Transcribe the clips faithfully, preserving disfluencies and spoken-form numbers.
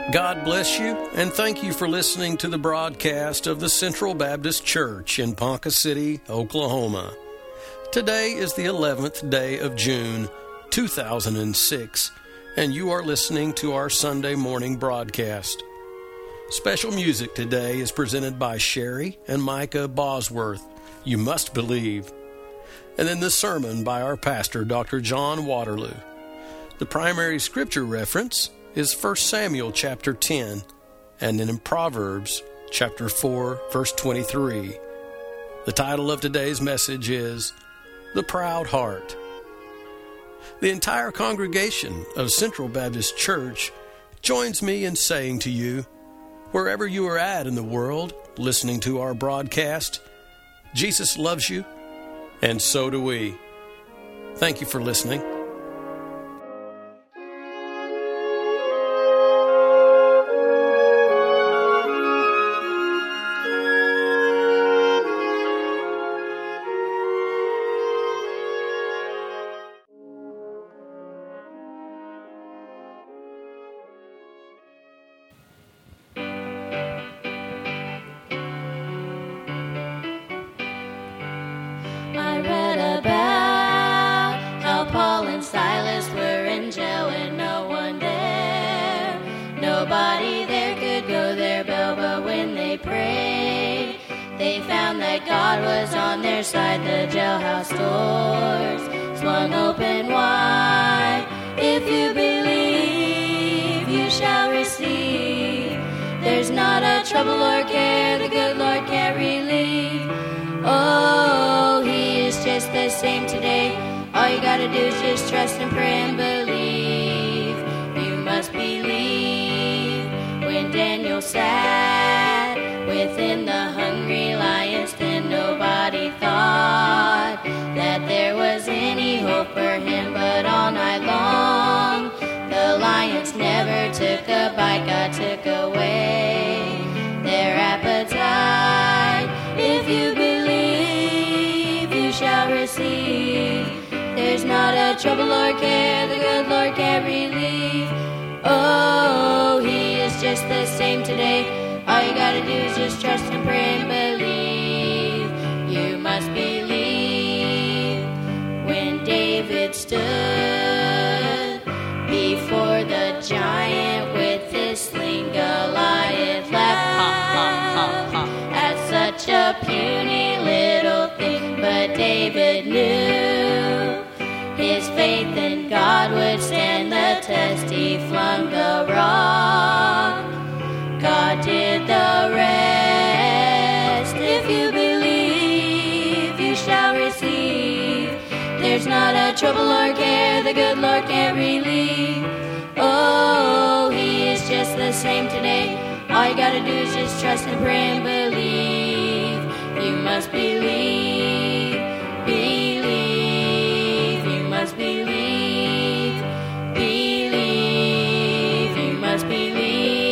God bless you, and thank you for listening to the broadcast of the Central Baptist Church in Ponca City, Oklahoma. Today is the eleventh day of June, two thousand six, and you are listening to our Sunday morning broadcast. Special music today is presented by Sherry and Micah Bosworth, You Must Believe, and then the sermon by our pastor, Doctor John Waterloo. The primary scripture reference is First Samuel chapter ten, and then in Proverbs chapter four, verse twenty-three. The title of today's message is The Proud Heart. The entire congregation of Central Baptist Church joins me in saying to you, wherever you are at in the world listening to our broadcast, Jesus loves you, and so do we. Thank you for listening. God was on their side, the jailhouse doors swung open wide. If you believe, you shall receive. There's not a trouble or care the good Lord can't relieve. Oh, He is just the same today. All you gotta do is just trust and pray and believe. You must believe. When Daniel sat within the hungry lion's den, nobody thought that there was any hope for him. But all night long, the lions never took a bite. God took away their appetite. If you believe, you shall receive. There's not a trouble or care the good Lord can't relieve. Oh, He is just the same today. All you gotta do is just trust and pray and believe. You must believe. When David stood before the giant with his sling, Goliath laughed ha, ha, ha, ha, at such a puny little thing. But David knew his faith in God would stand the test. He flung the rock, God did the rest. If you believe, you shall receive. There's not a trouble or care the good Lord can't relieve. Oh, He is just the same today. All you gotta do is just trust and pray and believe. You must believe, believe. You must believe, believe. You must believe.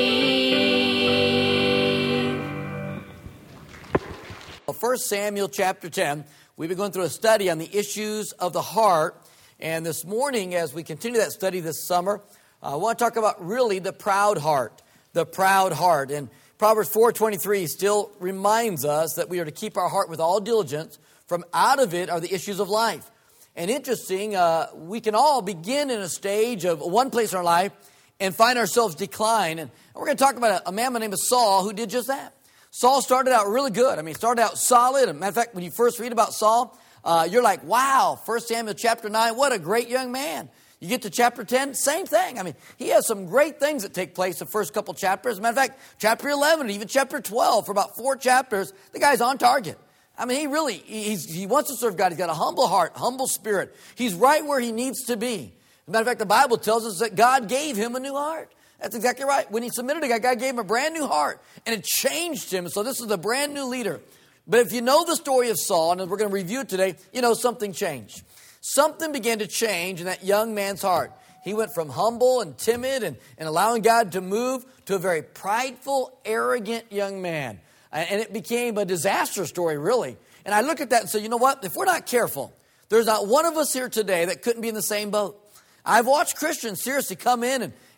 First Samuel chapter ten. We've been going through a study on the issues of the heart. And this morning, as we continue that study this summer, uh, I want to talk about really the proud heart. The proud heart. And Proverbs four twenty-three still reminds us that we are to keep our heart with all diligence. From out of it are the issues of life. And interesting, uh, we can all begin in a stage of one place in our life and find ourselves decline. And we're going to talk about a, a man by the name of Saul who did just that. Saul started out really good. I mean, he started out solid. As a matter of fact, when you first read about Saul, uh, you're like, wow, First Samuel chapter nine, what a great young man. You get to chapter ten, same thing. I mean, he has some great things that take place the first couple chapters. As a matter of fact, chapter eleven, even chapter twelve, for about four chapters, the guy's on target. I mean, he really, he's, he wants to serve God. He's got a humble heart, humble spirit. He's right where he needs to be. As a matter of fact, the Bible tells us that God gave him a new heart. That's exactly right. When he submitted to God, God gave him a brand new heart, and it changed him. So this is a brand new leader. But if you know the story of Saul, and we're going to review it today, you know something changed. Something began to change in that young man's heart. He went from humble and timid and, and allowing God to move to a very prideful, arrogant young man. And it became a disaster story, really. And I look at that and say, you know what? If we're not careful, there's not one of us here today that couldn't be in the same boat. I've watched Christians seriously come in and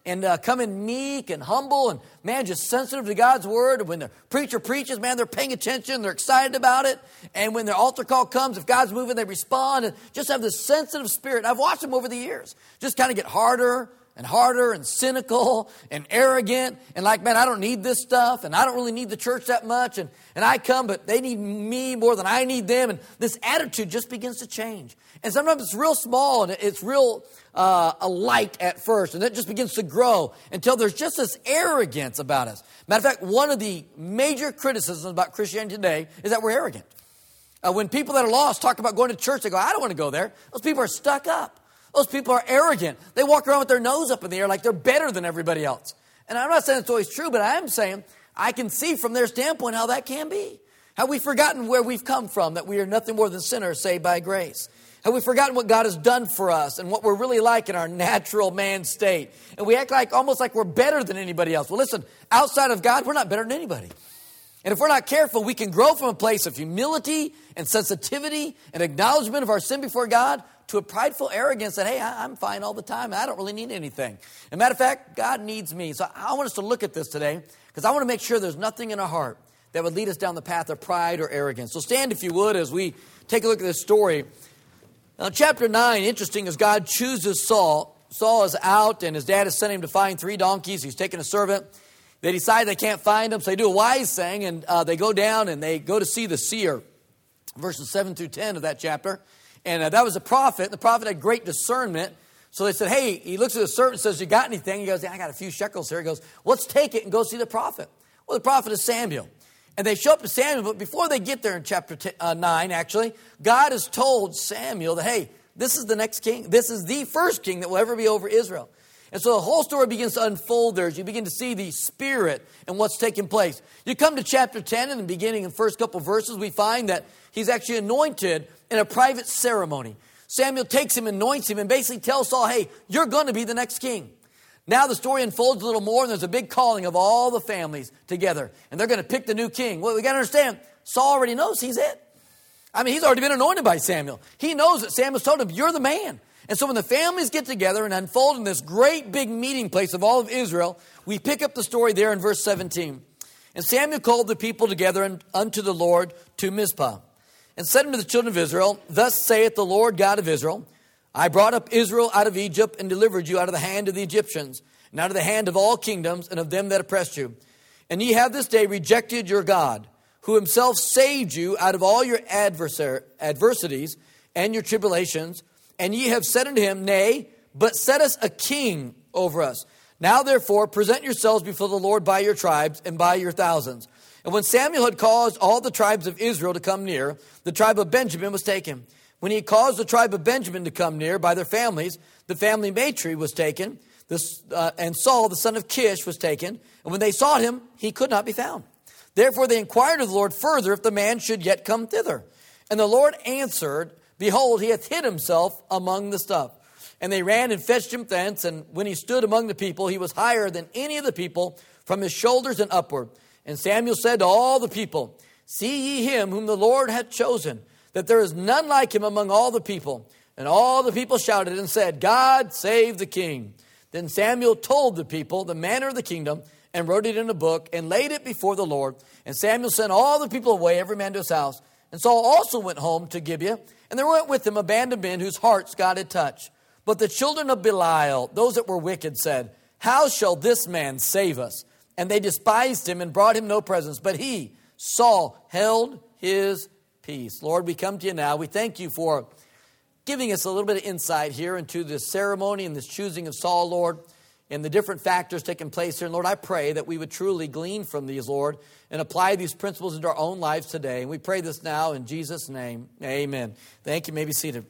and uh, come in meek and humble and, man, just sensitive to God's word. When the preacher preaches, man, they're paying attention. They're excited about it. And when their altar call comes, if God's moving, they respond and just have this sensitive spirit. I've watched them over the years just kind of get harder and harder and cynical and arrogant and like, man, I don't need this stuff and I don't really need the church that much and, and I come, but they need me more than I need them. And this attitude just begins to change. And sometimes it's real small and it's real uh, a light at first, and it just begins to grow until there's just this arrogance about us. Matter of fact, one of the major criticisms about Christianity today is that we're arrogant. Uh, when people that are lost talk about going to church, they go, I don't want to go there. Those people are stuck up. Those people are arrogant. They walk around with their nose up in the air like they're better than everybody else. And I'm not saying it's always true, but I am saying I can see from their standpoint how that can be. Have we forgotten where we've come from, that we are nothing more than sinners saved by grace? Have we forgotten what God has done for us and what we're really like in our natural man state? And we act like almost like we're better than anybody else. Well, listen, outside of God, we're not better than anybody. And if we're not careful, we can grow from a place of humility and sensitivity and acknowledgement of our sin before God to a prideful arrogance that, hey, I'm fine all the time. I don't really need anything. As a matter of fact, God needs me. So I want us to look at this today because I want to make sure there's nothing in our heart that would lead us down the path of pride or arrogance. So stand, if you would, as we take a look at this story. Now, chapter nine, interesting, as God chooses Saul. Saul is out, and his dad has sent him to find three donkeys. He's taken a servant. They decide they can't find him, so they do a wise thing, and uh, they go down and they go to see the seer, verses seven through ten of that chapter. And uh, that was a prophet. The prophet had great discernment. So they said, hey, he looks at the servant and says, you got anything? He goes, yeah, I got a few shekels here. He goes, let's take it and go see the prophet. Well, the prophet is Samuel. And they show up to Samuel, but before they get there in chapter t- uh, nine, actually, God has told Samuel that, hey, this is the next king. This is the first king that will ever be over Israel. And so the whole story begins to unfold there as you begin to see the spirit and what's taking place. You come to chapter ten, in the beginning, in the first couple of verses, we find that he's actually anointed in a private ceremony. Samuel takes him, anoints him, and basically tells Saul, hey, you're going to be the next king. Now the story unfolds a little more, and there's a big calling of all the families together. And they're going to pick the new king. Well, we got to understand, Saul already knows he's it. I mean, he's already been anointed by Samuel. He knows that Samuel's told him, you're the man. And so when the families get together and unfold in this great big meeting place of all of Israel, we pick up the story there in verse seventeen. And Samuel called the people together unto the Lord to Mizpah, and said unto the children of Israel, thus saith the Lord God of Israel, I brought up Israel out of Egypt and delivered you out of the hand of the Egyptians, and out of the hand of all kingdoms and of them that oppressed you. And ye have this day rejected your God, who himself saved you out of all your adversar- adversities and your tribulations. And ye have said unto him, nay, but set us a king over us. Now therefore present yourselves before the Lord by your tribes and by your thousands. And when Samuel had caused all the tribes of Israel to come near, the tribe of Benjamin was taken. When he caused the tribe of Benjamin to come near by their families, the family Matri was taken, this, uh, and Saul, the son of Kish, was taken. And when they sought him, he could not be found. Therefore they inquired of the Lord further if the man should yet come thither. And the Lord answered, behold, he hath hid himself among the stuff. And they ran and fetched him thence. And when he stood among the people, he was higher than any of the people from his shoulders and upward. And Samuel said to all the people, see ye him whom the Lord hath chosen, that there is none like him among all the people. And all the people shouted and said, God save the king. Then Samuel told the people the manner of the kingdom, and wrote it in a book, and laid it before the Lord. And Samuel sent all the people away, every man to his house. And Saul also went home to Gibeah, and there went with him a band of men whose hearts God had touched. But the children of Belial, those that were wicked, said, how shall this man save us? And they despised him and brought him no presents. But he, Saul, held his peace. Lord, we come to you now. We thank you for giving us a little bit of insight here into this ceremony and this choosing of Saul, Lord, and the different factors taking place here. And Lord, I pray that we would truly glean from these, Lord, and apply these principles into our own lives today. And we pray this now in Jesus' name. Amen. Thank you. You may be seated.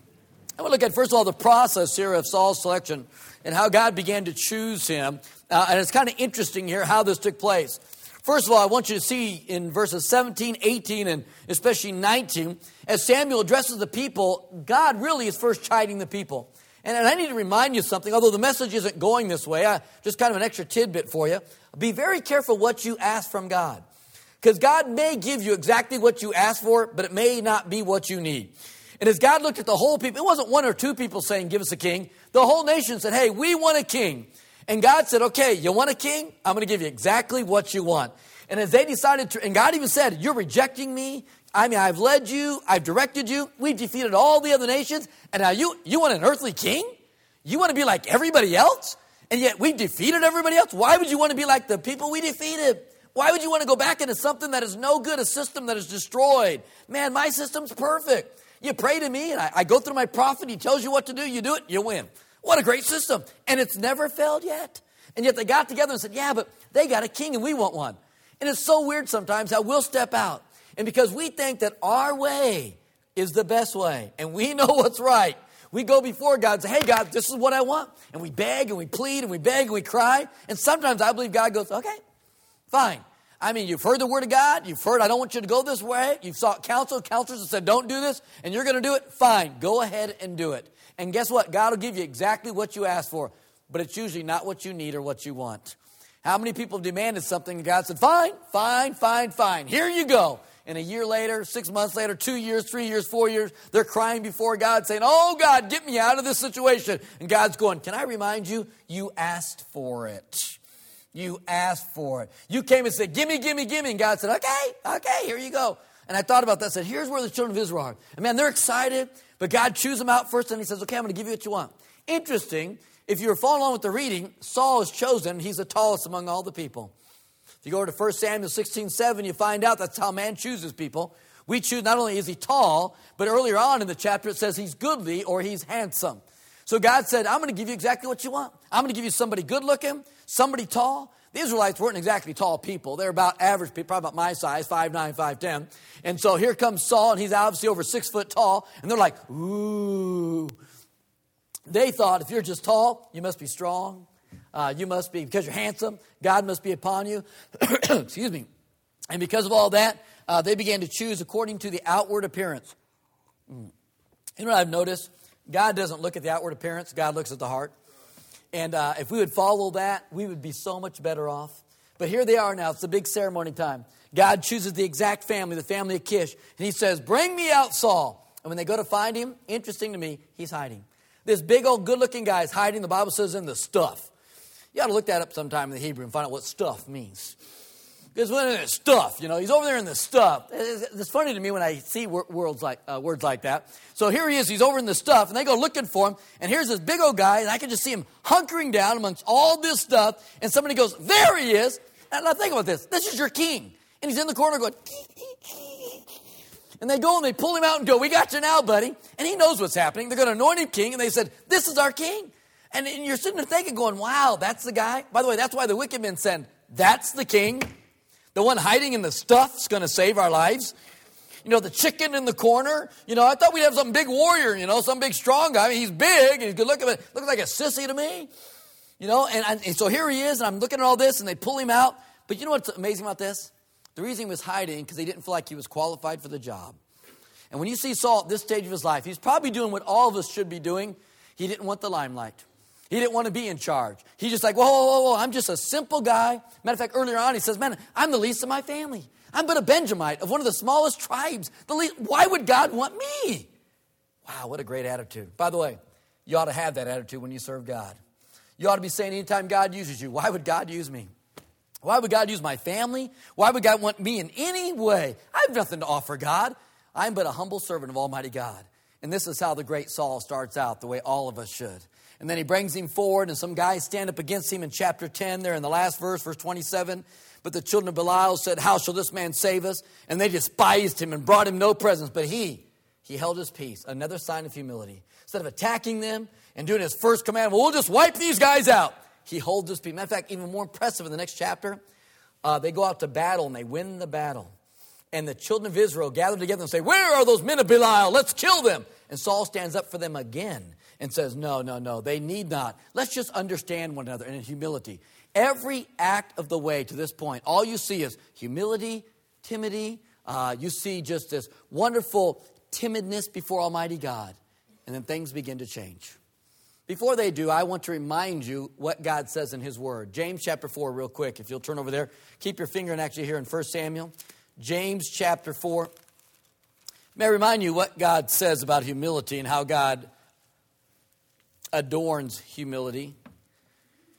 I want to look at, first of all, the process here of Saul's selection and how God began to choose him. Uh, and it's kind of interesting here how this took place. First of all, I want you to see in verses seventeen, eighteen, and especially nineteen, as Samuel addresses the people, God really is first chiding the people. And, and I need to remind you something, although the message isn't going this way, I, just kind of an extra tidbit for you. Be very careful what you ask from God. Because God may give you exactly what you ask for, but it may not be what you need. And as God looked at the whole people, it wasn't one or two people saying, give us a king. The whole nation said, hey, we want a king. And God said, okay, you want a king? I'm going to give you exactly what you want. And as they decided to, and God even said, you're rejecting me. I mean, I've led you. I've directed you. We've defeated all the other nations. And now you, you want an earthly king? You want to be like everybody else? And yet we defeated everybody else? Why would you want to be like the people we defeated? Why would you want to go back into something that is no good, a system that is destroyed? Man, my system's perfect. You pray to me, and I, I go through my prophet. He tells you what to do. You do it, you win. What a great system. And it's never failed yet. And yet they got together and said, yeah, but they got a king and we want one. And it's so weird sometimes how we'll step out. And because we think that our way is the best way, and we know what's right, we go before God and say, hey, God, this is what I want. And we beg and we plead and we beg and we cry. And sometimes I believe God goes, okay, fine. I mean, you've heard the word of God. You've heard, I don't want you to go this way. You've sought counsel. Counselors have said, don't do this. And you're going to do it. Fine. Go ahead and do it. And guess what? God will give you exactly what you ask for. But it's usually not what you need or what you want. How many people have demanded something and God said, fine, fine, fine, fine. Here you go. And a year later, six months later, two years, three years, four years, they're crying before God saying, oh, God, get me out of this situation. And God's going, can I remind you, you asked for it. You asked for it. You came and said, gimme, gimme, gimme. And God said, okay, okay, here you go. And I thought about that. I said, here's where the children of Israel are. And man, they're excited. But God chews them out first. And he says, okay, I'm going to give you what you want. Interesting. If you were following along with the reading, Saul is chosen. He's the tallest among all the people. If you go to First Samuel sixteen seven, you find out that's how man chooses people. We choose, not only is he tall, but earlier on in the chapter it says he's goodly or he's handsome. So God said, I'm going to give you exactly what you want. I'm going to give you somebody good looking, somebody tall. The Israelites weren't exactly tall people. They're about average people, probably about my size, five nine, five ten. And so here comes Saul, and he's obviously over six foot tall. And they're like, ooh. They thought if you're just tall, you must be strong. Uh, you must be, because you're handsome, God must be upon you. Excuse me. And because of all that, uh, they began to choose according to the outward appearance. Mm. You know what I've noticed? God doesn't look at the outward appearance. God looks at the heart. And uh, if we would follow that, we would be so much better off. But here they are now. It's the big ceremony time. God chooses the exact family, the family of Kish. And he says, bring me out Saul. And when they go to find him, interesting to me, he's hiding. This big old good-looking guy is hiding, the Bible says, in the stuff. You ought to look that up sometime in the Hebrew and find out what stuff means. Because when it's stuff, you know, he's over there in the stuff. It's, it's funny to me when I see words like, uh, words like that. So here he is, he's over in the stuff, and they go looking for him, and here's this big old guy, and I can just see him hunkering down amongst all this stuff, and somebody goes, there he is. And now think about this. This is your king. And he's in the corner going, and they go and they pull him out and go, we got you now, buddy. And he knows what's happening. They're going to anoint him king, and they said, this is our king. And, and you're sitting there thinking, going, wow, that's the guy. By the way, that's why the wicked men said, that's the king. The one hiding in the stuff's going to save our lives. You know, the chicken in the corner. You know, I thought we'd have some big warrior, you know, some big strong guy. I mean, he's big, and he's good looking, but looks like a sissy to me. You know, and, and so here he is, and I'm looking at all this, and they pull him out. But you know what's amazing about this? The reason he was hiding, because he didn't feel like he was qualified for the job. And when you see Saul at this stage of his life, he's probably doing what all of us should be doing. He didn't want the limelight. He didn't want to be in charge. He's just like, whoa, whoa, whoa, whoa, I'm just a simple guy. Matter of fact, earlier on, he says, man, I'm the least of my family. I'm but a Benjamite of one of the smallest tribes. The least, why would God want me? Wow, what a great attitude. By the way, you ought to have that attitude when you serve God. You ought to be saying anytime God uses you, why would God use me? Why would God use my family? Why would God want me in any way? I have nothing to offer God. I'm but a humble servant of Almighty God. And this is how the great Saul starts out, the way all of us should. And then he brings him forward, and some guys stand up against him in chapter ten, there in the last verse, verse twenty-seven. But the children of Belial said, how shall this man save us? And they despised him and brought him no presents. But he, he held his peace, another sign of humility. Instead of attacking them and doing his first command, well, we'll just wipe these guys out. He holds his peace. Matter of fact, even more impressive in the next chapter, uh, they go out to battle, and they win the battle. And the children of Israel gather together and say, where are those men of Belial? Let's kill them. And Saul stands up for them again and says, no, no, no, they need not. Let's just understand one another in humility. Every act of the way to this point, all you see is humility, timidity. Uh, you see just this wonderful timidness before Almighty God. And then things begin to change. Before they do, I want to remind you what God says in His Word. James chapter four, real quick, if you'll turn over there. Keep your finger and actually here in First Samuel. James chapter four. May I remind you what God says about humility and how God adorns humility.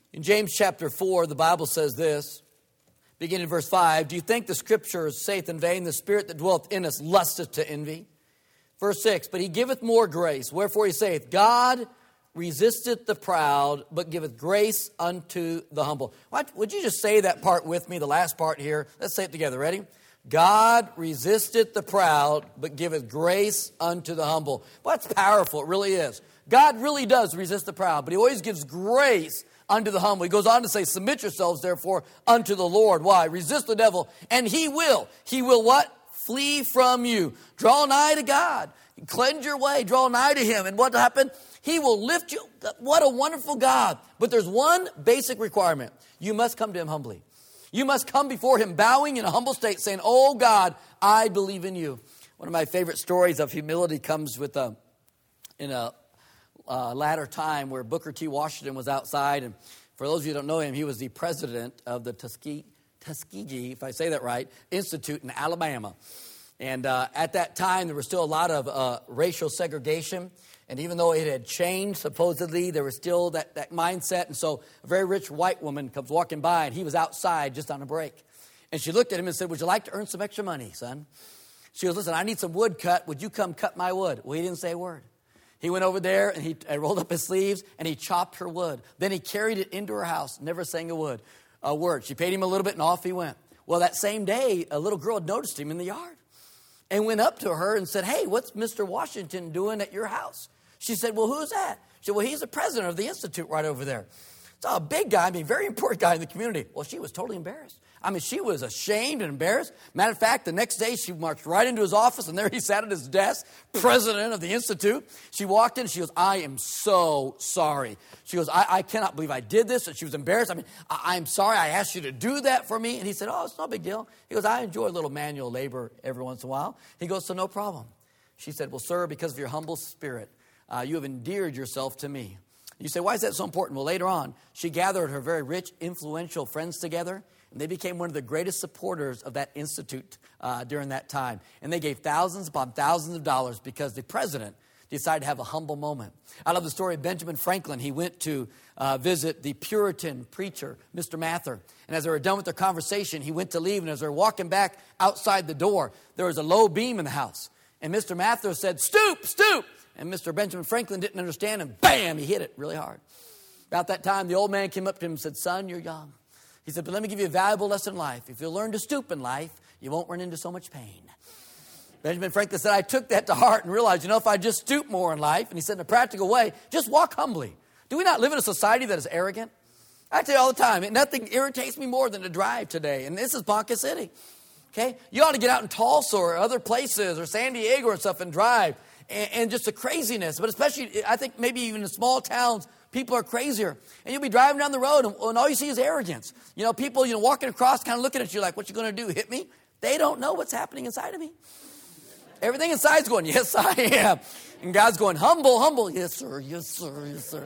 In James chapter four, the Bible says this, beginning in verse five, do you think the scripture saith in vain, the spirit that dwelleth in us lusteth to envy? Verse six, but he giveth more grace. Wherefore he saith, God resisteth the proud, but giveth grace unto the humble. What, would you just say that part with me, the last part here? Let's say it together. Ready? God resisteth the proud, but giveth grace unto the humble. Well, that's powerful. It really is. God really does resist the proud, but he always gives grace unto the humble. He goes on to say, submit yourselves, therefore, unto the Lord. Why? Resist the devil, and he will. He will what? Flee from you. Draw nigh to God. Cleanse your way. Draw nigh to him. And what will happen? He will lift you. What a wonderful God. But there's one basic requirement. You must come to him humbly. You must come before him bowing in a humble state, saying, oh God, I believe in you. One of my favorite stories of humility comes with a, in a uh, latter time where Booker T. Washington was outside. And for those of you who don't know him, he was the president of the Tuskegee, Tuskegee, if I say that right, Institute in Alabama. And uh, at that time, there was still a lot of uh, racial segregation. And even though it had changed, supposedly, there was still that, that mindset. And so a very rich white woman comes walking by, and he was outside just on a break. And she looked at him and said, would you like to earn some extra money, son? She goes, listen, I need some wood cut. Would you come cut my wood? Well, he didn't say a word. He went over there, and he uh, rolled up his sleeves, and he chopped her wood. Then he carried it into her house, never saying a word. A word. She paid him a little bit, and off he went. Well, that same day, a little girl noticed him in the yard and went up to her and said, hey, what's Mister Washington doing at your house? She said, well, who's that? She said, well, he's the president of the Institute right over there. So a big guy, I mean, very important guy in the community. Well, she was totally embarrassed. I mean, she was ashamed and embarrassed. Matter of fact, the next day she marched right into his office, and there he sat at his desk, president of the Institute. She walked in, and she goes, I am so sorry. She goes, I, I cannot believe I did this. And she was embarrassed. I mean, I, I'm sorry I asked you to do that for me. And he said, oh, it's no big deal. He goes, I enjoy a little manual labor every once in a while. He goes, so no problem. She said, well, sir, because of your humble spirit, uh, you have endeared yourself to me. You say, why is that so important? Well, later on, she gathered her very rich, influential friends together, and they became one of the greatest supporters of that institute uh, during that time. And they gave thousands upon thousands of dollars because the president decided to have a humble moment. I love the story of Benjamin Franklin. He went to uh, visit the Puritan preacher, Mister Mather. And as they were done with their conversation, he went to leave. And as they were walking back outside the door, there was a low beam in the house. And Mister Mather said, stoop, stoop. And Mister Benjamin Franklin didn't understand, and bam, he hit it really hard. About that time, the old man came up to him and said, son, you're young. He said, but let me give you a valuable lesson in life. If you learn to stoop in life, you won't run into so much pain. Benjamin Franklin said, I took that to heart and realized, you know, if I just stoop more in life, and he said in a practical way, just walk humbly. Do we not live in a society that is arrogant? I tell you all the time, nothing irritates me more than to drive today. And this is Ponca City. Okay? You ought to get out in Tulsa or other places or San Diego or stuff and drive. And, and just the craziness. But especially, I think maybe even in small towns, people are crazier. And you'll be driving down the road and, and all you see is arrogance. You know, people, you know, walking across kind of looking at you like, what you going to do, hit me? They don't know what's happening inside of me. Everything inside's going, yes, I am. And God's going, humble, humble. Yes, sir, yes, sir, yes, sir.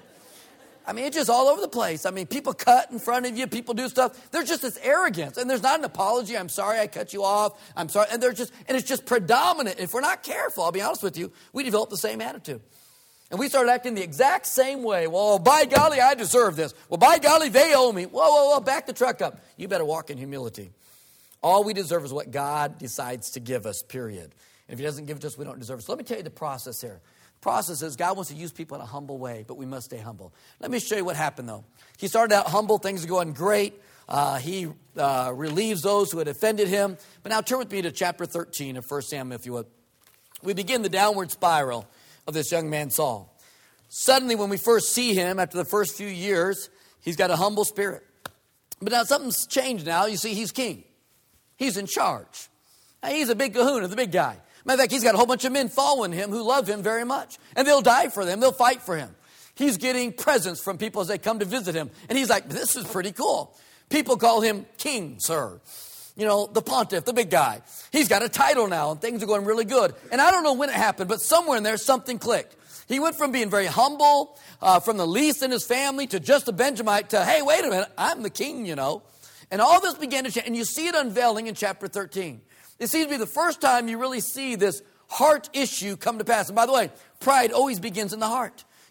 I mean, it's just all over the place. I mean, people cut in front of you. People do stuff. There's just this arrogance. And there's not an apology. I'm sorry I cut you off. I'm sorry. And they're just, and it's just predominant. If we're not careful, I'll be honest with you, we develop the same attitude. And we start acting the exact same way. Well, by golly, I deserve this. Well, by golly, they owe me. Whoa, whoa, whoa, back the truck up. You better walk in humility. All we deserve is what God decides to give us, period. And if he doesn't give it to us, we don't deserve it. So let me tell you the process here. Process is God wants to use people in a humble way, but we must stay humble. Let me show you what happened, though. He started out humble. Things are going great. Uh, he uh, relieves those who had offended him. But now turn with me to chapter thirteen of First Samuel, if you would. We begin the downward spiral of this young man, Saul. Suddenly, when we first see him, after the first few years, he's got a humble spirit. But now something's changed now. You see, he's king. He's in charge. Now, he's a big kahuna, the big guy. Matter of fact, he's got a whole bunch of men following him who love him very much. And they'll die for them. They'll fight for him. He's getting presents from people as they come to visit him. And he's like, this is pretty cool. People call him king, sir. You know, the pontiff, the big guy. He's got a title now, and things are going really good. And I don't know when it happened, but somewhere in there, something clicked. He went from being very humble, uh, from the least in his family, to just a Benjamite, to, hey, wait a minute, I'm the king, you know. And all this began to change. And you see it unveiling in chapter thirteen. It seems to be the first time you really see this heart issue come to pass. And by the way, pride always begins in the heart.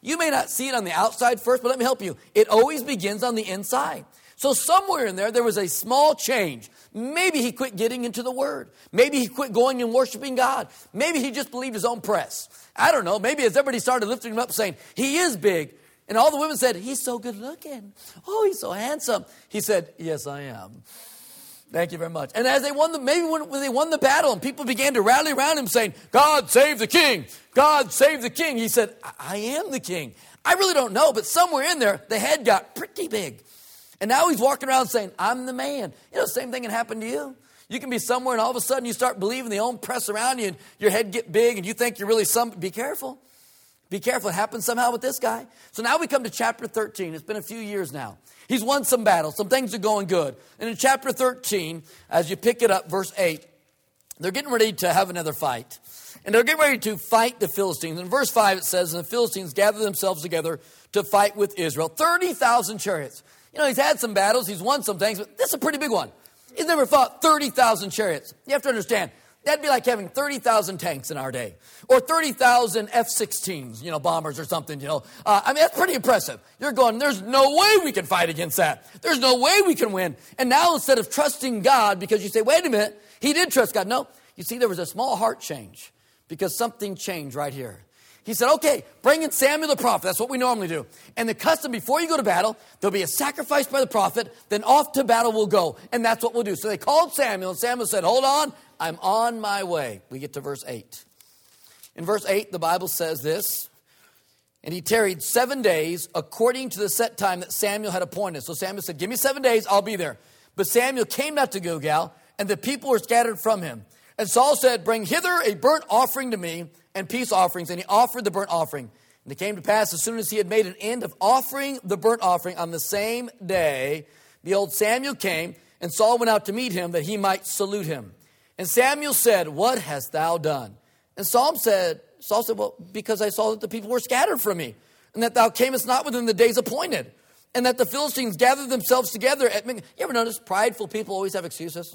You may not see it on the outside first, but let me help you. It always begins on the inside. So somewhere in there, there was a small change. Maybe he quit getting into the Word. Maybe he quit going and worshiping God. Maybe he just believed his own press. I don't know. Maybe as everybody started lifting him up saying, he is big. And all the women said, he's so good looking. Oh, he's so handsome. He said, yes, I am. Thank you very much. And as they won the, maybe when, when they won the battle and people began to rally around him saying, God save the king. God save the king. He said, I, I am the king. I really don't know, but somewhere in there, the head got pretty big. And now he's walking around saying, I'm the man. You know, the same thing can happen to you. You can be somewhere and all of a sudden you start believing the own press around you and your head get big and you think you're really some. Be careful. Be careful. It happened somehow with this guy. So now we come to chapter thirteen. It's been a few years now. He's won some battles. Some things are going good. And in chapter thirteen, as you pick it up, verse eight, they're getting ready to have another fight. And they're getting ready to fight the Philistines. In verse five it says, and the Philistines gathered themselves together to fight with Israel. thirty thousand chariots. You know, he's had some battles, he's won some things, but this is a pretty big one. He's never fought thirty thousand chariots. You have to understand, that'd be like having thirty thousand tanks in our day. Or thirty thousand F sixteens, you know, bombers or something, you know. Uh, I mean, that's pretty impressive. You're going, there's no way we can fight against that. There's no way we can win. And now instead of trusting God, because you say, wait a minute, he did trust God. No, you see, there was a small heart change because something changed right here. He said, okay, bring in Samuel the prophet. That's what we normally do. And the custom, before you go to battle, there'll be a sacrifice by the prophet, then off to battle we'll go. And that's what we'll do. So they called Samuel, and Samuel said, hold on, I'm on my way. We get to verse eight. In verse eight, the Bible says this, and he tarried seven days according to the set time that Samuel had appointed. So Samuel said, give me seven days, I'll be there. But Samuel came not to Gilgal, and the people were scattered from him. And Saul said, bring hither a burnt offering to me, and peace offerings, and he offered the burnt offering. And it came to pass, as soon as he had made an end of offering the burnt offering on the same day, the old Samuel came, and Saul went out to meet him, that he might salute him. And Samuel said, what hast thou done? And Saul said, Saul said, well, because I saw that the people were scattered from me, and that thou camest not within the days appointed, and that the Philistines gathered themselves together at Migdol. You ever notice prideful people always have excuses?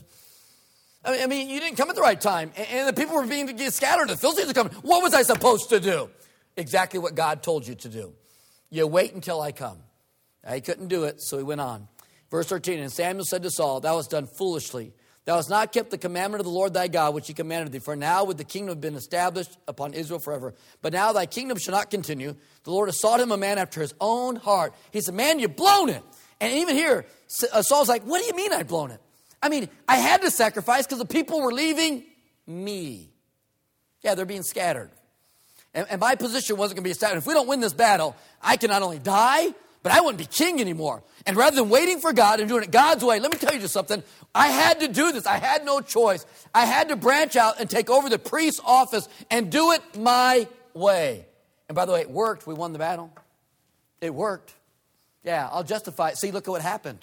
I mean, you didn't come at the right time, and the people were being scattered. The Philistines are coming. What was I supposed to do? Exactly what God told you to do. You wait until I come. He couldn't do it, so he went on. Verse thirteen, and Samuel said to Saul, thou hast done foolishly. Thou hast not kept the commandment of the Lord thy God, which he commanded thee. For now would the kingdom have been established upon Israel forever. But now thy kingdom shall not continue. The Lord has sought him a man after his own heart. He said, man, you've blown it. And even here, Saul's like, what do you mean I've blown it? I mean, I had to sacrifice because the people were leaving me. Yeah, they're being scattered. And, and my position wasn't going to be established. If we don't win this battle, I can not only die, but I wouldn't be king anymore. And rather than waiting for God and doing it God's way, let me tell you just something. I had to do this. I had no choice. I had to branch out and take over the priest's office and do it my way. And by the way, it worked. We won the battle. It worked. Yeah, I'll justify it. See, look at what happened.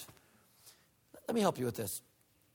Let me help you with this.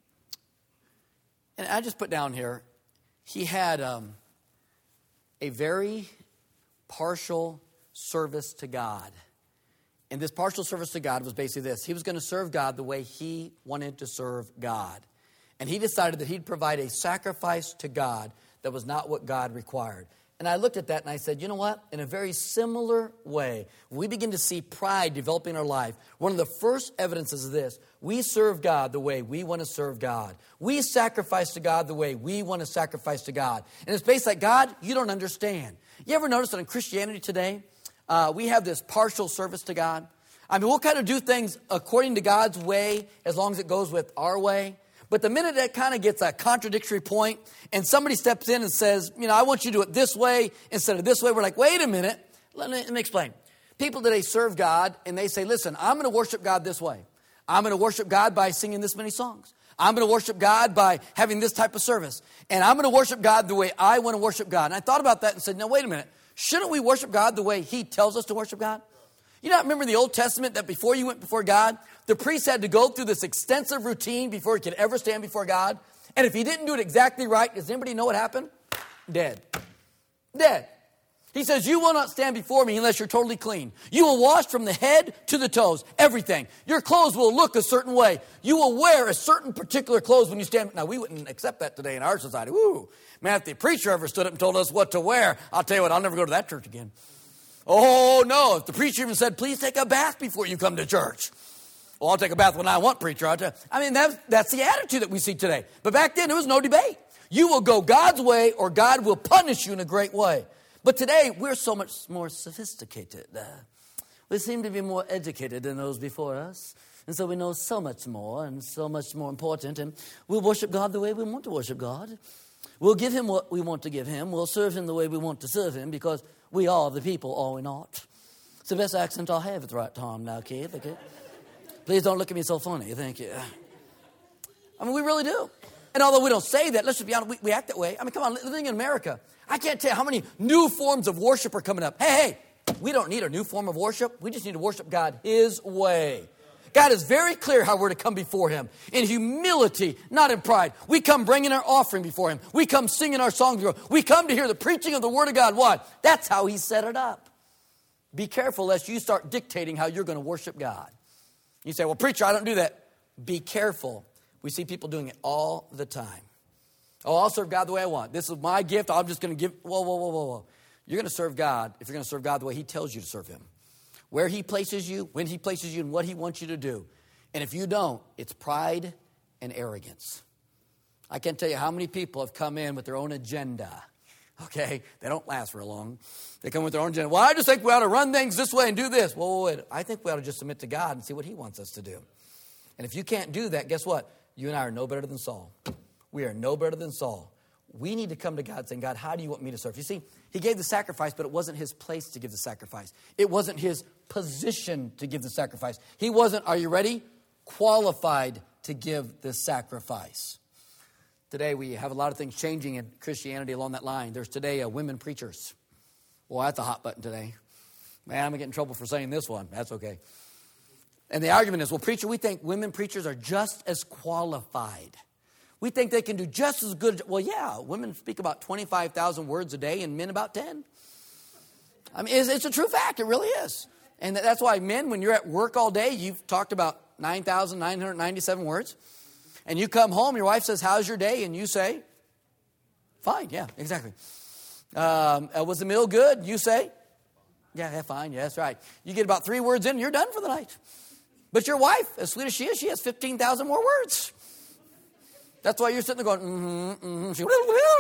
And I just put down here, he had um, a very partial service to God. And this partial service to God was basically this. He was going to serve God the way he wanted to serve God. And he decided that he'd provide a sacrifice to God that was not what God required. And I looked at that and I said, you know what? In a very similar way, we begin to see pride developing in our life. One of the first evidences of this, we serve God the way we want to serve God. We sacrifice to God the way we want to sacrifice to God. And it's based like, God, you don't understand. You ever notice that in Christianity today, uh, we have this partial service to God? I mean, we'll kind of do things according to God's way as long as it goes with our way. But the minute that kind of gets a contradictory point and somebody steps in and says, you know, I want you to do it this way instead of this way, we're like, wait a minute, let me, let me explain. People today serve God and they say, listen, I'm going to worship God this way. I'm going to worship God by singing this many songs. I'm going to worship God by having this type of service. And I'm going to worship God the way I want to worship God. And I thought about that and said, no, wait a minute. Shouldn't we worship God the way he tells us to worship God? You not remember in the Old Testament that before you went before God, the priest had to go through this extensive routine before he could ever stand before God? And if he didn't do it exactly right, does anybody know what happened? Dead. Dead. He says, you will not stand before me unless you're totally clean. You will wash from the head to the toes, everything. Your clothes will look a certain way. You will wear a certain particular clothes when you stand. Now, we wouldn't accept that today in our society. Woo. Man, if the preacher ever stood up and told us what to wear, I'll tell you what, I'll never go to that church again. Oh, no. If the preacher even said, please take a bath before you come to church. Well, I'll take a bath when I want, preacher. I'll tell you. I mean, that's, that's the attitude that we see today. But back then, there was no debate. You will go God's way or God will punish you in a great way. But today, we're so much more sophisticated. Uh, we seem to be more educated than those before us. And so we know so much more and so much more important. And we'll worship God the way we want to worship God. We'll give him what we want to give him. We'll serve him the way we want to serve him because we are the people, are we not? It's the best accent I'll have at the right time now, Keith. Okay? Please don't look at me so funny. Thank you. I mean, we really do. And although we don't say that, let's just be honest, we, we act that way. I mean, come on, living in America, I can't tell you how many new forms of worship are coming up. Hey, hey, we don't need a new form of worship. We just need to worship God his way. God is very clear how we're to come before him. In humility, not in pride. We come bringing our offering before him. We come singing our songs before him. We come to hear the preaching of the word of God. What? That's how he set it up. Be careful lest you start dictating how you're going to worship God. You say, well, preacher, I don't do that. Be careful. We see people doing it all the time. Oh, I'll serve God the way I want. This is my gift. I'm just going to give. Whoa, whoa, whoa, whoa, whoa. You're going to serve God if you're going to serve God the way he tells you to serve him. Where he places you, when he places you, and what he wants you to do. And if you don't, it's pride and arrogance. I can't tell you how many people have come in with their own agenda. Okay? They don't last for long. They come with their own agenda. Well, I just think we ought to run things this way and do this. Well, wait, I think we ought to just submit to God and see what he wants us to do. And if you can't do that, guess what? You and I are no better than Saul. We are no better than Saul. We need to come to God saying, God, how do you want me to serve? You see, he gave the sacrifice, but it wasn't his place to give the sacrifice. It wasn't his position to give the sacrifice. He wasn't, are you ready? Qualified to give the sacrifice. Today we have a lot of things changing in Christianity along that line. There's today uh, women preachers. Well, that's a hot button today. Man, I'm going to get in trouble for saying this one. That's okay. And the argument is, well, preacher, we think women preachers are just as qualified. We think they can do just as good. Well, yeah, women speak about twenty-five thousand words a day and men about ten. I mean, it's, it's a true fact. It really is. And that's why men, when you're at work all day, you've talked about nine thousand nine hundred ninety-seven words. And you come home, your wife says, how's your day? And you say, fine. Yeah, exactly. Um, uh, was the meal good? You say, yeah, yeah, fine. Yeah, that's right. You get about three words in, you're done for the night. But your wife, as sweet as she is, she has fifteen thousand more words. That's why you're sitting there going, mm-hmm, mm-hmm. She,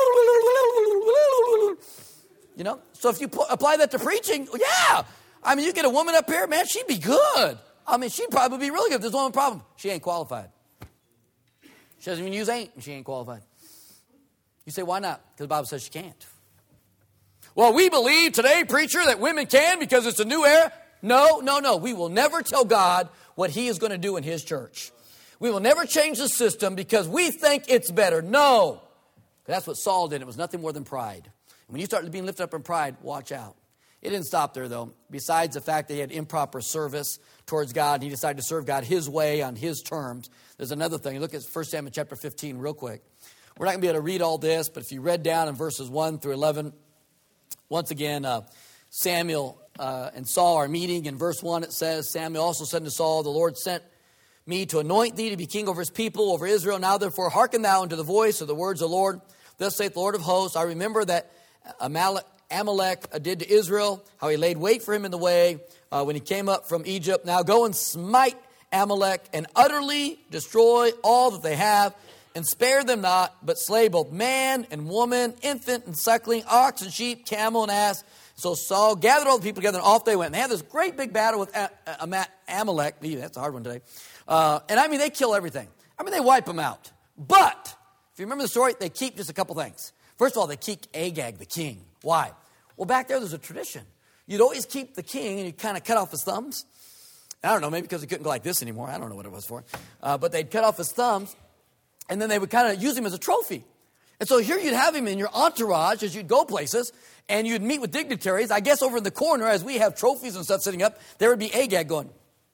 you know? So if you pu- apply that to preaching, yeah. I mean, you get a woman up here, man, she'd be good. I mean, she'd probably be really good. There's one problem. She ain't qualified. She doesn't even use ain't, and she ain't qualified. You say, why not? Because the Bible says she can't. Well, we believe today, preacher, that women can because it's a new era. No, no, no. We will never tell God what he is going to do in his church. We will never change the system because we think it's better. No. That's what Saul did. It was nothing more than pride. And when you start being lifted up in pride, watch out. It didn't stop there, though. Besides the fact that he had improper service towards God, and he decided to serve God his way on his terms, there's another thing. Look at First Samuel chapter fifteen real quick. We're not going to be able to read all this, but if you read down in verses one through eleven, once again, uh, Samuel uh, and Saul are meeting. In verse one, it says, Samuel also said to Saul, the Lord sent me to anoint thee to be king over his people, over Israel. Now therefore hearken thou unto the voice of the words of the Lord. Thus saith the Lord of hosts, I remember that Amalek, Amalek did to Israel, how he laid wait for him in the way uh, when he came up from Egypt. Now go and smite Amalek and utterly destroy all that they have, and spare them not, but slay both man and woman, infant and suckling, ox and sheep, camel and ass. So Saul gathered all the people together, and off they went. And they had this great big battle with Amalek. That's a hard one today. Uh, and I mean, they kill everything. I mean, they wipe them out. But, if you remember the story, they keep just a couple things. First of all, they keep Agag, the king. Why? Well, back there, there's a tradition. You'd always keep the king, and you'd kind of cut off his thumbs. I don't know, maybe because he couldn't go like this anymore. I don't know what it was for. Uh, but they'd cut off his thumbs, and then they would kind of use him as a trophy. And so here you'd have him in your entourage as you'd go places, and you'd meet with dignitaries. I guess over in the corner, as we have trophies and stuff sitting up, there would be Agag going.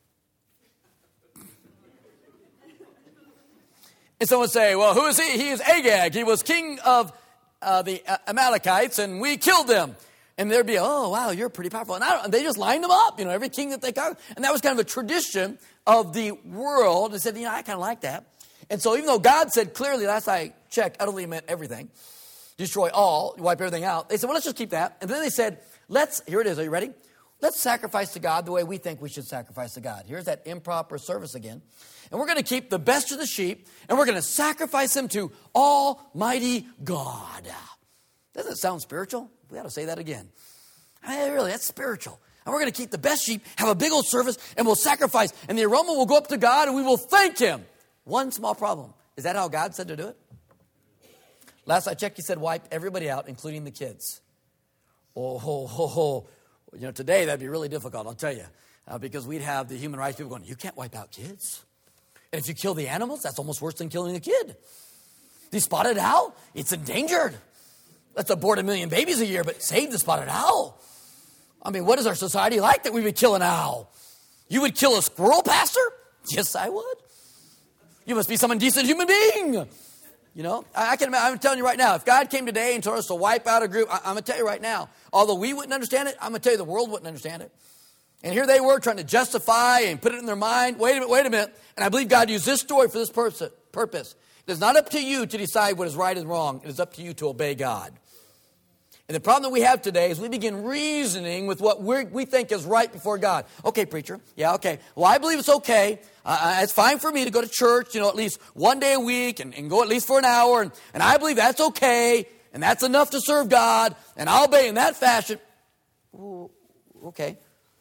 And someone would say, well, who is he? He is Agag. He was king of uh, the Amalekites, and we killed them. And there'd be, oh, wow, you're pretty powerful. And, I don't, and they just lined them up, you know, every king that they got. And that was kind of a tradition of the world. And said, you know, I kind of like that. And so even though God said clearly, last I checked, utterly meant everything, destroy all, wipe everything out, they said, well, let's just keep that. And then they said, let's, here it is, are you ready? Let's sacrifice to God the way we think we should sacrifice to God. Here's that improper service again. And we're going to keep the best of the sheep, and we're going to sacrifice them to Almighty God. Doesn't it sound spiritual? We ought to say that again. I mean, really, that's spiritual. And we're going to keep the best sheep, have a big old service, and we'll sacrifice. And the aroma will go up to God, and we will thank Him. One small problem. Is that how God said to do it? Last I checked, He said wipe everybody out, including the kids. Oh, ho, ho, ho. You know, today that'd be really difficult, I'll tell you. Uh, because we'd have the human rights people going, you can't wipe out kids. And if you kill the animals, that's almost worse than killing a kid. The spotted owl, it's endangered. Let's abort a million babies a year, but save the spotted owl. I mean, what is our society like that we would kill an owl? You would kill a squirrel, Pastor? Yes, I would. You must be some indecent human being. You know, I, I can. I'm telling you right now, if God came today and told us to wipe out a group, I, I'm going to tell you right now, although we wouldn't understand it, I'm going to tell you the world wouldn't understand it. And here they were trying to justify and put it in their mind. Wait a minute, wait a minute. And I believe God used this story for this purpose. It is not up to you to decide what is right and wrong. It is up to you to obey God. And the problem that we have today is we begin reasoning with what we we think is right before God. Okay, preacher. Yeah, okay. Well, I believe it's okay. Uh, it's fine for me to go to church, you know, at least one day a week and, and go at least for an hour. And, and I believe that's okay. And that's enough to serve God. And I'll obey in that fashion. Ooh, okay.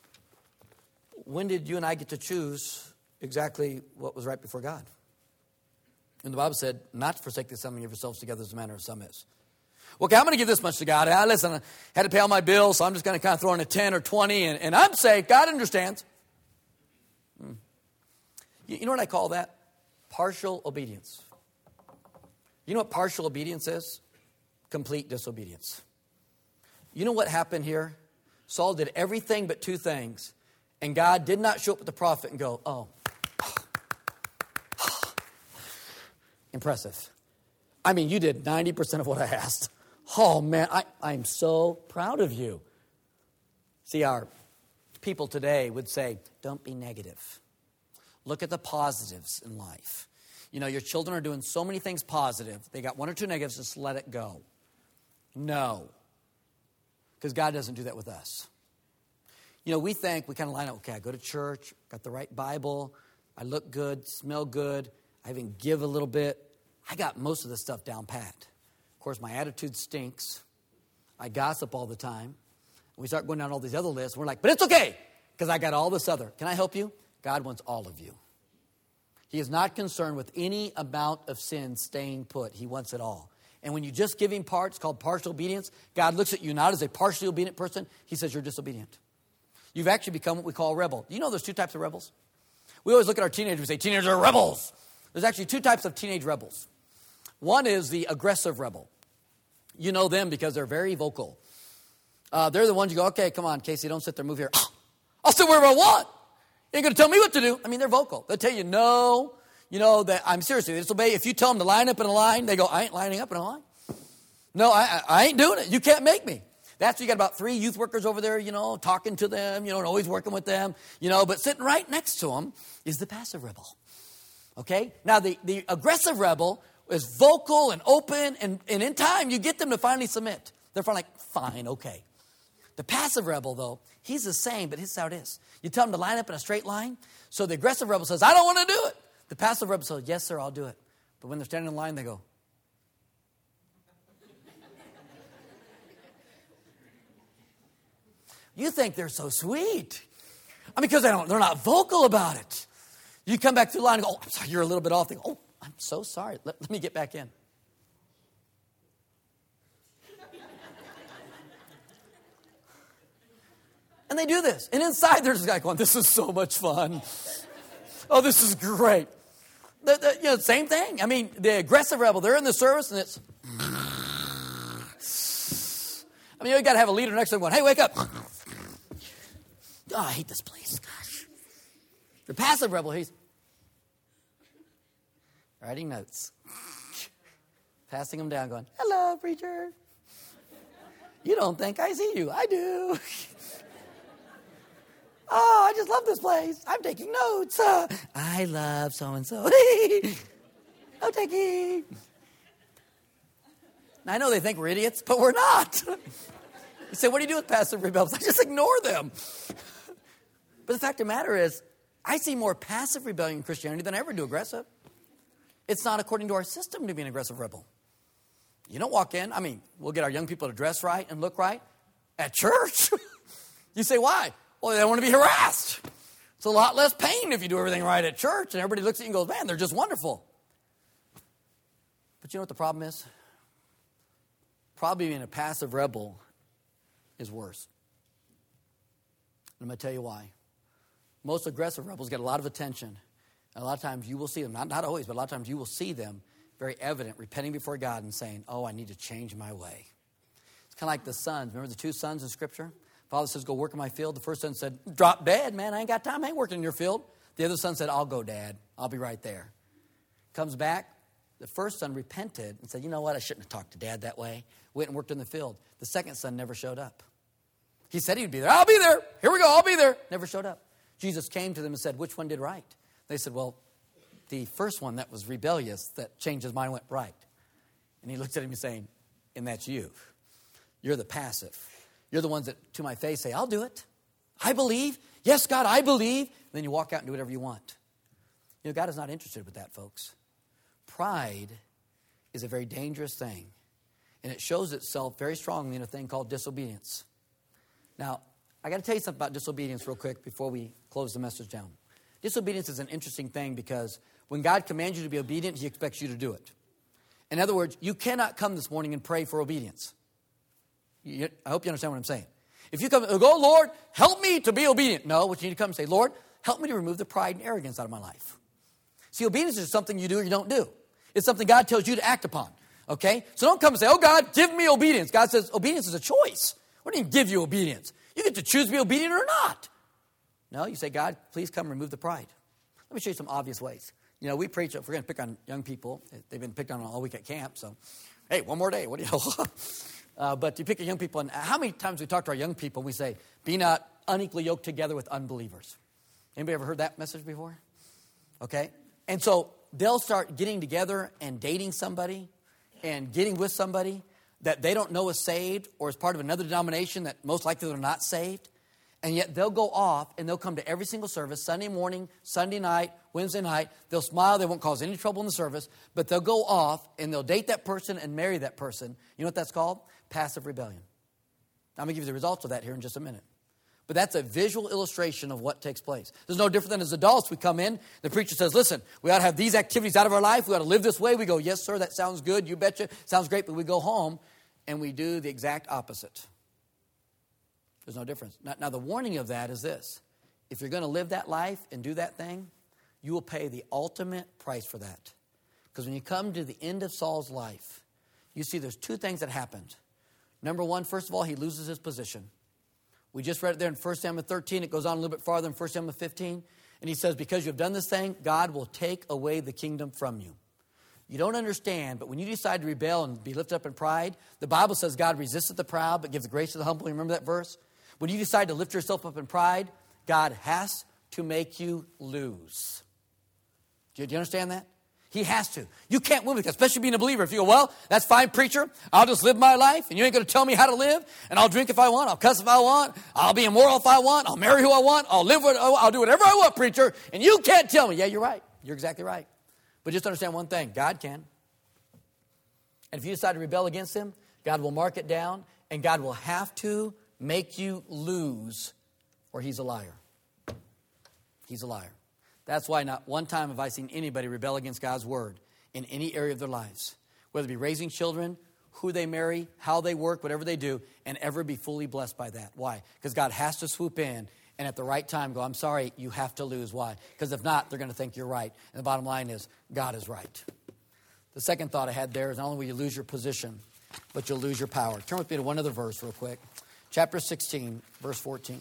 When did you and I get to choose exactly what was right before God? And the Bible said, not to forsake the assembling of yourselves together as the manner of some is. Okay, I'm going to give this much to God. Ah, listen, I had to pay all my bills, so I'm just going to kind of throw in a ten or twenty, and, and I'm safe. God understands. Hmm. You, you know what I call that? Partial obedience. You know what partial obedience is? Complete disobedience. You know what happened here? Saul did everything but two things, and God did not show up with the prophet and go, oh, impressive. I mean, you did ninety percent of what I asked. Oh, man, I, I'm so proud of you. See, our people today would say, don't be negative. Look at the positives in life. You know, your children are doing so many things positive. They got one or two negatives, just let it go. No. Because God doesn't do that with us. You know, we think, we kind of line up, okay, I go to church, got the right Bible, I look good, smell good, I even give a little bit. I got most of this stuff down pat. Of course, my attitude stinks. I gossip all the time. We start going down all these other lists. We're like, but it's okay, because I got all this other. Can I help you? God wants all of you. He is not concerned with any amount of sin staying put. He wants it all. And when you just give Him parts, called partial obedience, God looks at you not as a partially obedient person. He says you're disobedient. You've actually become what we call a rebel. You know there's two types of rebels? We always look at our teenagers and say, teenagers are rebels. There's actually two types of teenage rebels. One is the aggressive rebel. You know them because they're very vocal. Uh, they're the ones you go, okay, come on, Casey, don't sit there, move here. I'll sit wherever I want. You ain't going to tell me what to do. I mean, they're vocal. They'll tell you no. You know, that I'm seriously, they disobey. If you tell them to line up in a line, they go, I ain't lining up in a line. No, I, I ain't doing it. You can't make me. That's, you got about three youth workers over there, you know, talking to them, you know, and always working with them, you know, but sitting right next to them is the passive rebel. Okay? Now, the, the aggressive rebel is vocal and open, and, and in time, you get them to finally submit. They're finally like, fine, okay. The passive rebel, though, he's the same, but here's how it is. You tell him to line up in a straight line. So the aggressive rebel says, I don't want to do it. The passive rebel says, yes, sir, I'll do it. But when they're standing in line, they go. You think they're so sweet. I mean, because they don't, they're not vocal about it. You come back through the line and go, oh, I'm sorry, you're a little bit off. They go, oh, I'm so sorry. Let, let me get back in. And they do this. And inside, there's this guy going, this is so much fun. Oh, this is great. The, the, you know, same thing. I mean, the aggressive rebel, they're in the service, and it's... I mean, you got to have a leader next to them going, hey, wake up. Oh, I hate this place. Gosh. The passive rebel, he's writing notes. Passing them down, going, hello, preacher. You don't think I see you. I do. Oh, I just love this place. I'm taking notes. Uh, I love so-and-so. I'm taking. I know they think we're idiots, but we're not. You say, what do you do with passive rebels? I just ignore them. But the fact of the matter is, I see more passive rebellion in Christianity than I ever do aggressive. It's not according to our system to be an aggressive rebel. You don't walk in. I mean, we'll get our young people to dress right and look right at church. You say, why? Well, they don't want to be harassed. It's a lot less pain if you do everything right at church. And everybody looks at you and goes, man, they're just wonderful. But you know what the problem is? Probably being a passive rebel is worse. I'm going to tell you why. Most aggressive rebels get a lot of attention. And a lot of times you will see them, not, not always, but a lot of times you will see them very evident, repenting before God and saying, oh, I need to change my way. It's kind of like the sons. Remember the two sons in Scripture? Father says, go work in my field. The first son said, drop dead, man. I ain't got time. I ain't working in your field. The other son said, I'll go, Dad. I'll be right there. Comes back. The first son repented and said, you know what? I shouldn't have talked to Dad that way. Went and worked in the field. The second son never showed up. He said he'd be there. I'll be there. Here we go. I'll be there. Never showed up. Jesus came to them and said, which one did right? They said, well, the first one that was rebellious, that changed his mind, went right. And he looked at him and saying, and that's you. You're the passive. You're the ones that to my face say, I'll do it. I believe. Yes, God, I believe. And then you walk out and do whatever you want. You know, God is not interested with that, folks. Pride is a very dangerous thing. And it shows itself very strongly in a thing called disobedience. Now, I got to tell you something about disobedience real quick before we close the message down. Disobedience is an interesting thing because when God commands you to be obedient, He expects you to do it. In other words, you cannot come this morning and pray for obedience. You, I hope you understand what I'm saying. If you come and go, Lord, help me to be obedient. No, what you need to come and say, Lord, help me to remove the pride and arrogance out of my life. See, obedience is something you do or you don't do. It's something God tells you to act upon. Okay? So don't come and say, oh, God, give me obedience. God says obedience is a choice. What do you give you obedience? You get to choose to be obedient or not. No, you say, God, please come remove the pride. Let me show you some obvious ways. You know, we preach, if we're going to pick on young people, they've been picked on all week at camp, so, hey, one more day, what do you know? uh, but you pick at young people, and how many times we talk to our young people, we say, be not unequally yoked together with unbelievers. Anybody ever heard that message before? Okay? And so they'll start getting together and dating somebody and getting with somebody that they don't know is saved or is part of another denomination that most likely they're not saved. And yet they'll go off and they'll come to every single service, Sunday morning, Sunday night, Wednesday night. They'll smile. They won't cause any trouble in the service. But they'll go off and they'll date that person and marry that person. You know what that's called? Passive rebellion. I'm going to give you the results of that here in just a minute. But that's a visual illustration of what takes place. There's no different than as adults. We come in, the preacher says, listen, we ought to have these activities out of our life. We ought to live this way. We go, yes, sir, that sounds good. You betcha. Sounds great. But we go home and we do the exact opposite. There's no difference. Now, now, the warning of that is this. If you're going to live that life and do that thing, you will pay the ultimate price for that. Because when you come to the end of Saul's life, you see there's two things that happened. Number one, first of all, he loses his position. We just read it there in First Samuel thirteen. It goes on a little bit farther in First Samuel fifteen. And he says, because you have done this thing, God will take away the kingdom from you. You don't understand, but when you decide to rebel and be lifted up in pride, the Bible says God resisteth the proud, but gives grace to the humble. You remember that verse? When you decide to lift yourself up in pride, God has to make you lose. Do you, do you understand that? He has to. You can't win with that, especially being a believer. If you go, well, that's fine, preacher. I'll just live my life, and you ain't going to tell me how to live, and I'll drink if I want, I'll cuss if I want, I'll be immoral if I want, I'll marry who I want, I'll live what I'll do whatever I want, preacher, and you can't tell me. Yeah, you're right. You're exactly right. But just understand one thing. God can. And if you decide to rebel against Him, God will mark it down, and God will have to make you lose, or He's a liar. He's a liar. That's why not one time have I seen anybody rebel against God's word in any area of their lives, whether it be raising children, who they marry, how they work, whatever they do, and ever be fully blessed by that. Why? Because God has to swoop in and at the right time go, I'm sorry, you have to lose. Why? Because if not, they're going to think you're right. And the bottom line is, God is right. The second thought I had there is not only will you lose your position, but you'll lose your power. Turn with me to one other verse real quick. Chapter sixteen, verse fourteen.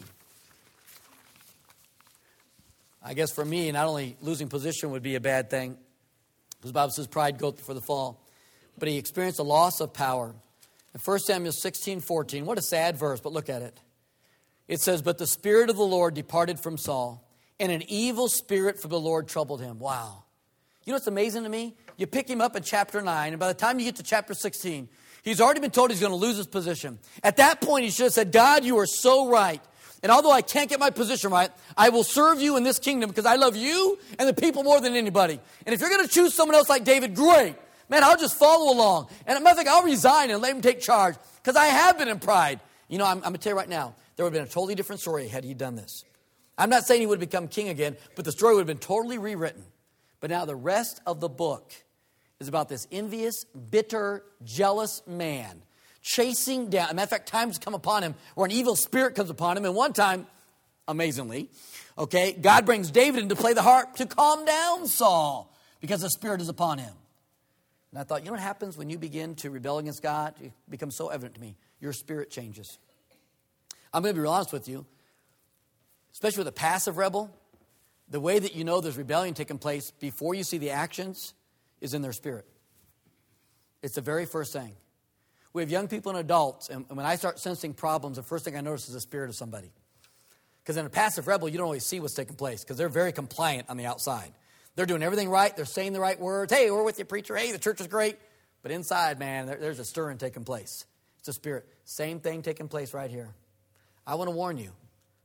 I guess for me, not only losing position would be a bad thing, because the Bible says pride goeth before the fall, but he experienced a loss of power. In First Samuel sixteen, fourteen, what a sad verse, but look at it. It says, but the Spirit of the Lord departed from Saul, and an evil spirit from the Lord troubled him. Wow. You know what's amazing to me? You pick him up in chapter nine, and by the time you get to chapter sixteen, He's already been told he's going to lose his position. At that point, he should have said, God, you are so right. And although I can't get my position right, I will serve you in this kingdom because I love you and the people more than anybody. And if you're going to choose someone else like David, great. Man, I'll just follow along. And I think I'll resign and let him take charge because I have been in pride. You know, I'm, I'm going to tell you right now, there would have been a totally different story had he done this. I'm not saying he would have become king again, but the story would have been totally rewritten. But now the rest of the book is about this envious, bitter, jealous man chasing down. As a matter of fact, times come upon him where an evil spirit comes upon him. And one time, amazingly, okay, God brings David in to play the harp to calm down Saul because the spirit is upon him. And I thought, you know what happens when you begin to rebel against God? It becomes so evident to me. Your spirit changes. I'm going to be real honest with you. Especially with a passive rebel, the way that you know there's rebellion taking place before you see the actions is in their spirit. It's the very first thing. We have young people and adults, and when I start sensing problems, the first thing I notice is the spirit of somebody. Because in a passive rebel, you don't always see what's taking place because they're very compliant on the outside. They're doing everything right. They're saying the right words. Hey, we're with you, preacher. Hey, the church is great. But inside, man, there, there's a stirring taking place. It's a spirit. Same thing taking place right here. I want to warn you.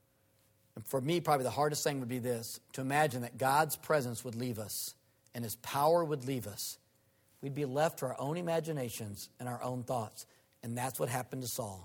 And for me, probably the hardest thing would be this, to imagine that God's presence would leave us and his power would leave us. We'd be left to our own imaginations and our own thoughts. And that's what happened to Saul.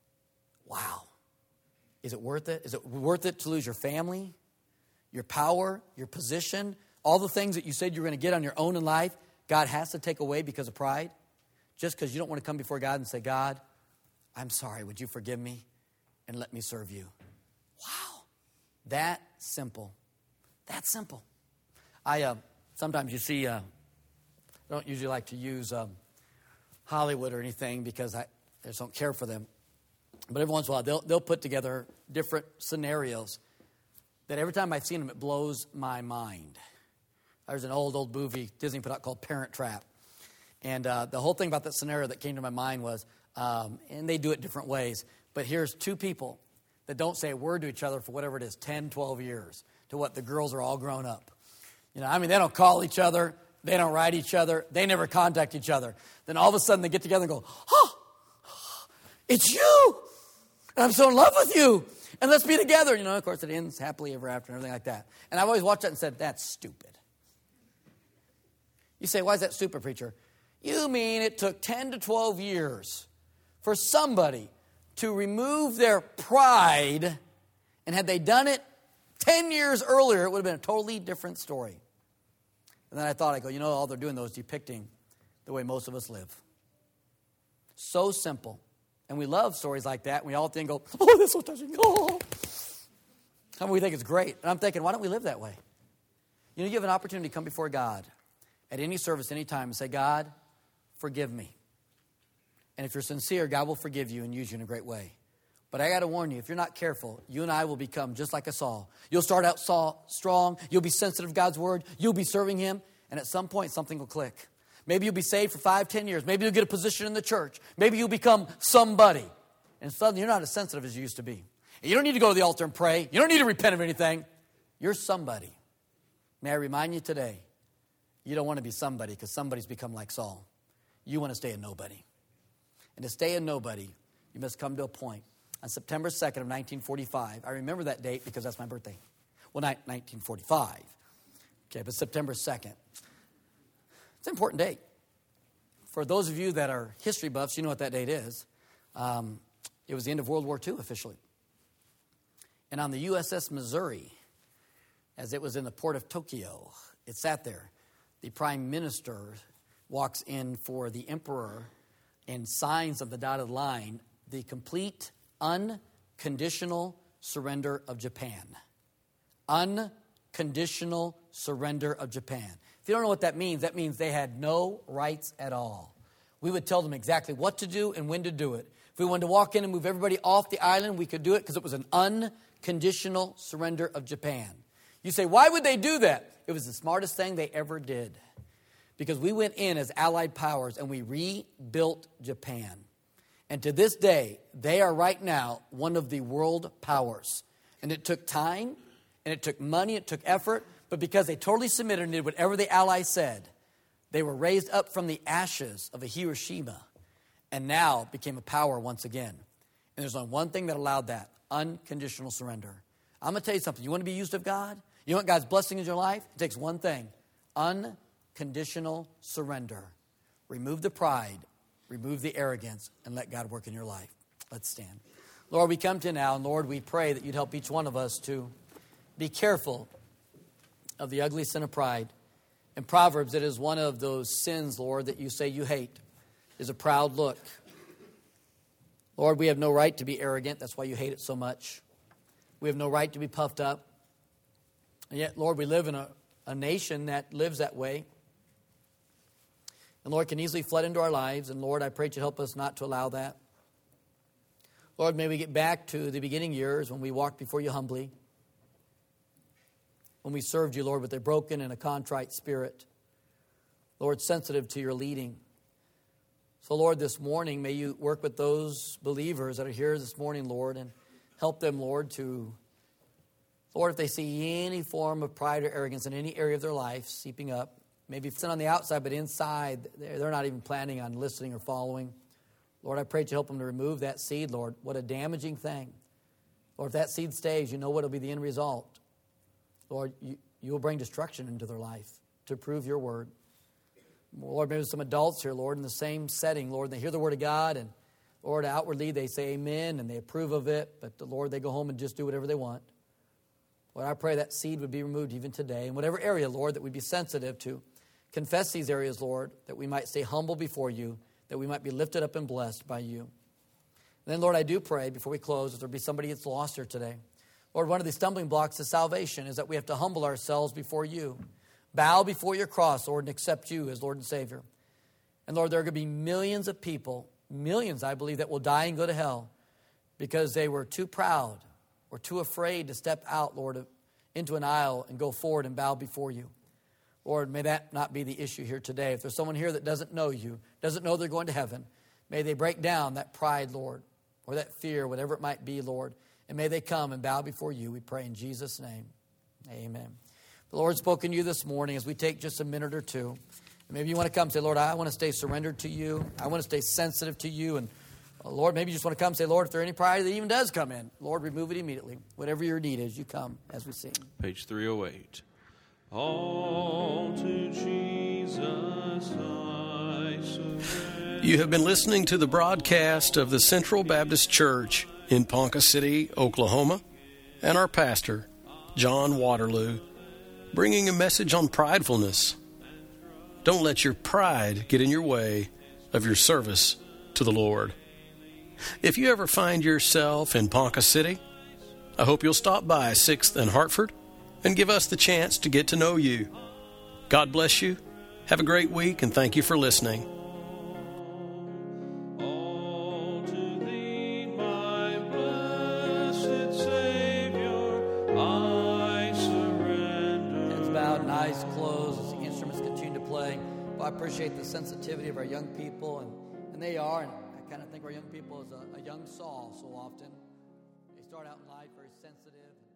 Wow. Is it worth it? Is it worth it to lose your family, your power, your position, all the things that you said you were going to get on your own in life? God has to take away because of pride? Just because you don't want to come before God and say, God, I'm sorry. Would you forgive me and let me serve you? Wow. That simple. That simple. I uh, sometimes you see, uh, I don't usually like to use um, Hollywood or anything because I, I just don't care for them. But every once in a while, they'll, they'll put together different scenarios that every time I've seen them, it blows my mind. There's an old, old movie Disney put out called Parent Trap. And uh, the whole thing about that scenario that came to my mind was, um, and they do it different ways, but here's two people that don't say a word to each other for whatever it is, ten, twelve years, to what the girls are all grown up. You know, I mean, they don't call each other. They don't write each other. They never contact each other. Then all of a sudden they get together and go, oh, it's you. And I'm so in love with you. And let's be together. You know, of course, it ends happily ever after and everything like that. And I've always watched that and said, that's stupid. You say, why is that stupid, preacher? You mean it took ten to twelve years for somebody to remove their pride, and had they done it ten years earlier, it would have been a totally different story. And then I thought, I go, you know, all they're doing, though, is depicting the way most of us live. So simple. And we love stories like that, and we all think, go, oh, that's so touching. Oh. How many we think it's great? And I'm thinking, why don't we live that way? You know, you have an opportunity to come before God at any service, any time, and say, God, forgive me. And if you're sincere, God will forgive you and use you in a great way. But I got to warn you, if you're not careful, you and I will become just like a Saul. You'll start out Saul strong. You'll be sensitive to God's word. You'll be serving him. And at some point, something will click. Maybe you'll be saved for five, ten years. Maybe you'll get a position in the church. Maybe you'll become somebody. And suddenly, you're not as sensitive as you used to be. And you don't need to go to the altar and pray. You don't need to repent of anything. You're somebody. May I remind you today, you don't want to be somebody because somebody's become like Saul. You want to stay a nobody. And to stay a nobody, you must come to a point. On September second of nineteen forty-five, I remember that date because that's my birthday. Well, not nineteen forty-five. Okay, but September second. It's an important date. For those of you that are history buffs, you know what that date is. Um, it was the end of World War Two officially. And on the U S S Missouri, as it was in the port of Tokyo, it sat there. The prime minister walks in for the emperor and signs of the dotted line the complete unconditional surrender of Japan. Unconditional surrender of Japan. If you don't know what that means, that means they had no rights at all. We would tell them exactly what to do and when to do it. If we wanted to walk in and move everybody off the island, we could do it because it was an unconditional surrender of Japan. You say, why would they do that? It was the smartest thing they ever did. Because we went in as allied powers and we rebuilt Japan. And to this day, they are right now one of the world powers. And it took time, and it took money, it took effort, but because they totally submitted and did whatever the Allies said, they were raised up from the ashes of a Hiroshima, and now became a power once again. And there's only one thing that allowed that: unconditional surrender. I'm going to tell you something. You want to be used of God? You want God's blessing in your life? It takes one thing: unconditional surrender. Remove the pride, remove the arrogance, and let God work in your life. Let's stand. Lord, we come to you now, and Lord, we pray that you'd help each one of us to be careful of the ugly sin of pride. In Proverbs, it is one of those sins, Lord, that you say you hate, is a proud look. Lord, we have no right to be arrogant. That's why you hate it so much. We have no right to be puffed up. And yet, Lord, we live in a, a nation that lives that way. And Lord, can easily flood into our lives. And Lord, I pray that you help us not to allow that. Lord, may we get back to the beginning years when we walked before you humbly, when we served you, Lord, with a broken and a contrite spirit. Lord, sensitive to your leading. So, Lord, this morning, may you work with those believers that are here this morning, Lord, and help them, Lord, to, Lord, if they see any form of pride or arrogance in any area of their life seeping up, maybe it's on the outside, but inside, they're not even planning on listening or following. Lord, I pray that you help them to remove that seed, Lord. What a damaging thing. Lord, if that seed stays, you know what will be the end result. Lord, you, you will bring destruction into their life to prove your word. Lord, maybe some adults here, Lord, in the same setting, Lord, they hear the word of God, and Lord, outwardly they say amen, and they approve of it, but the Lord, they go home and just do whatever they want. Lord, I pray that seed would be removed even today. In whatever area, Lord, that we'd be sensitive to confess these areas, Lord, that we might stay humble before you, that we might be lifted up and blessed by you. And then, Lord, I do pray before we close, if there be somebody that's lost here today. Lord, one of the stumbling blocks to salvation is that we have to humble ourselves before you. Bow before your cross, Lord, and accept you as Lord and Savior. And Lord, there are going to be millions of people, millions, I believe, that will die and go to hell because they were too proud or too afraid to step out, Lord, into an aisle and go forward and bow before you. Lord, may that not be the issue here today. If there's someone here that doesn't know you, doesn't know they're going to heaven, may they break down that pride, Lord, or that fear, whatever it might be, Lord, and may they come and bow before you. We pray in Jesus' name. Amen. The Lord's spoken to you this morning as we take just a minute or two. Maybe you want to come and say, Lord, I want to stay surrendered to you. I want to stay sensitive to you. And uh, Lord, maybe you just want to come and say, Lord, if there any pride that even does come in, Lord, remove it immediately. Whatever your need is, you come as we sing. Page three oh eight. All to Jesus I surrender. You have been listening to the broadcast of the Central Baptist Church in Ponca City, Oklahoma, and our pastor, John Waterloo, bringing a message on pridefulness. Don't let your pride get in your way of your service to the Lord. If you ever find yourself in Ponca City, I hope you'll stop by sixth and Hartford and give us the chance to get to know you. God bless you. Have a great week, and thank you for listening. All to thee, my blessed Savior, I surrender. Heads bowed and eyes closed as the instruments continue to play. Well, I appreciate the sensitivity of our young people, and, and they are, and I kind of think our young people is a, a young Saul so often. They start out in life very sensitive.